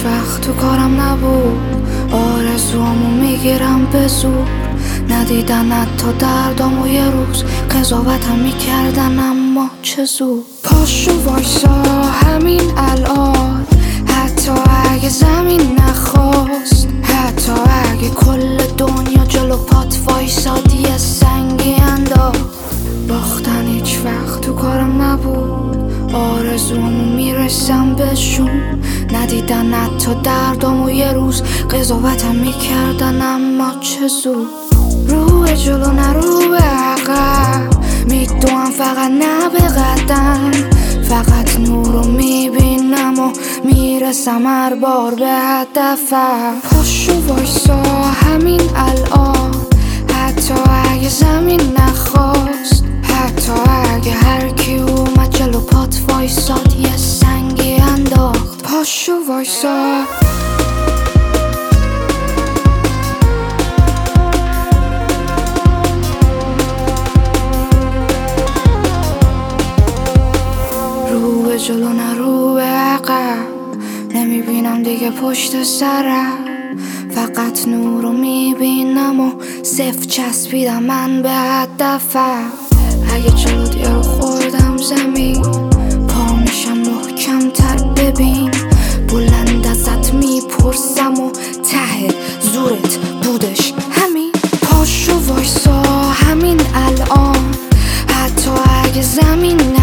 وقت تو کارم نبود، آرزوامو میگیرم به زور. ندیدنت تا دردامو یه روز قضاوتم میکردن، اما چه زود. پاشو وایسا همین الان، حتی اگه زمین نخواست، حتی اگه کل دنیا جلو پات وایساد یه سنگی انداخت. باختن هیچ وقت تو کارم نبود، آرزوامو میرسم بهشون. ندیدنت تا دردامو یه روز قضاوتم میکردن، اما چه زود. رو به جلو نه رو به عقب، میدوام فقط نه به قدم. فقط نور رو میبینم و میرسم هر بار به هدفم. پاشو وایسا همین الان، حتی اگه زمین نخواست، حتی اگه هر کی اومد جلو پات وایساد یه سنگی انداخت. پاشو وایسا. رو به جلو نه رو به عقب، نمیبینم دیگه پشت سرم. فقط نور رو میبینم و صفر چسبیدم من به هدفم. اگه جلوت یه رو خوردم زمین، پا میشم محکم تر ببین. بلند ازت میپرسم و ته زورت بودش همین. پاشو وایسا همین الان، حتی اگه زمین